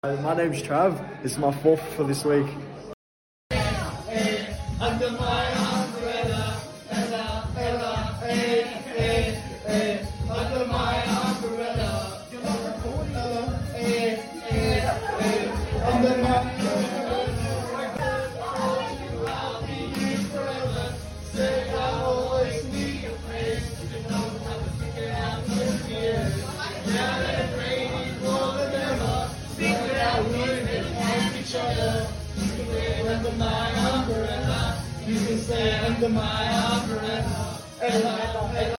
My name's Trav. This is my fourth for this week. Under my umbrella, Ella, Ella, under my umbrella. You're not recording, Ella, under my umbrella. I'll be here forever. Say I'll always need your face. You know how to figure out this year. Now that it's raining more than ever, secret out with it and each other. You can stay under my umbrella. You can stay under my umbrella. Ella, Ella.